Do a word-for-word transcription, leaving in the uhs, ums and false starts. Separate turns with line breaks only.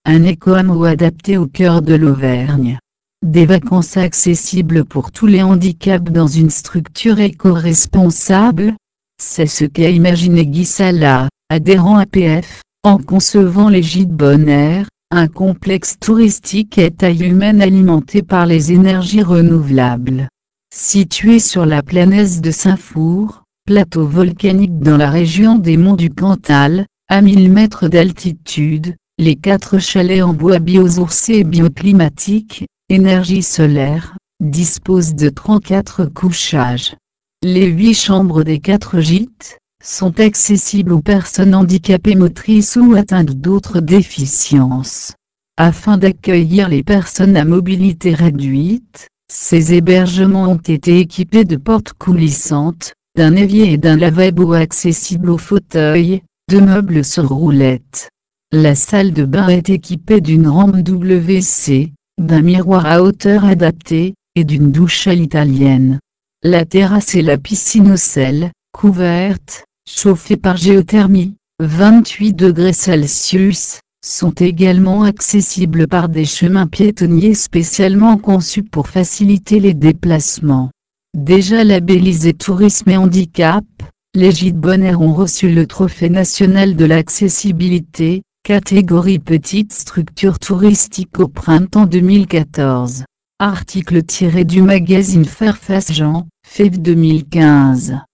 un éco-hameau adapté au cœur de l'Auvergne. Des vacances accessibles pour tous les handicaps dans une structure éco-responsable. C'est ce qu'a imaginé Guy Sala, adhérent A P F, en concevant les Gîtes Bonaire, un complexe touristique à taille humaine alimenté par les énergies renouvelables. Situé sur la planaise de Saint-Four, plateau volcanique dans la région des monts du Cantal, à mille mètres d'altitude, les quatre chalets en bois biosourcés et bioclimatiques, énergie solaire, disposent de trente-quatre couchages. Les huit chambres des quatre gîtes sont accessibles aux personnes handicapées motrices ou atteintes d'autres déficiences. Afin d'accueillir les personnes à mobilité réduite, ces hébergements ont été équipés de portes coulissantes, d'un évier et d'un lavabo accessible aux fauteuils, de meubles sur roulettes. La salle de bain est équipée d'une rampe W C, d'un miroir à hauteur adapté, et d'une douche à l'italienne. La terrasse et la piscine au sel, couverte, chauffée par géothermie, vingt-huit degrés Celsius, sont également accessibles par des chemins piétonniers spécialement conçus pour faciliter les déplacements. Déjà labellisés Tourisme et Handicap, les Gîtes Bonaire ont reçu le Trophée national de l'accessibilité, catégorie petite structure touristique au printemps deux mille quatorze. Article tiré du magazine Fairfax Jean, février deux mille quinze.